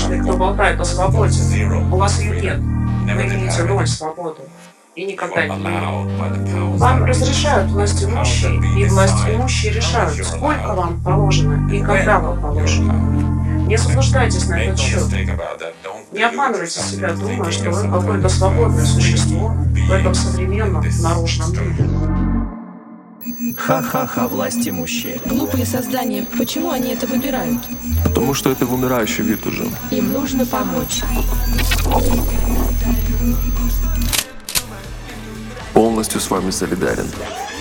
Каждый, кто болтает о свободе, у вас ее нет. Вы имеете ноль свободы. И никогда не имели. Вам разрешают власть имущие, и власть имущие решают, сколько вам положено и когда вам положено. Не заблуждайтесь на этот счет. Не обманывайте себя, думая, что вы какое-то свободное существо в этом современном наружном мире. Ха-ха-ха, власть имущие. Глупые создания, почему они это выбирают? Потому что это вымирающий вид уже. Им нужно помочь. Полностью с вами солидарен.